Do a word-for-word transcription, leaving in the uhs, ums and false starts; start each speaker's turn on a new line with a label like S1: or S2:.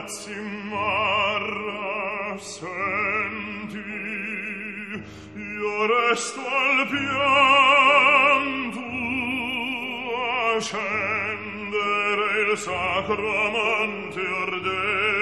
S1: Zimarra, senti, io resto al pianto a scendere il sacro amante ardente.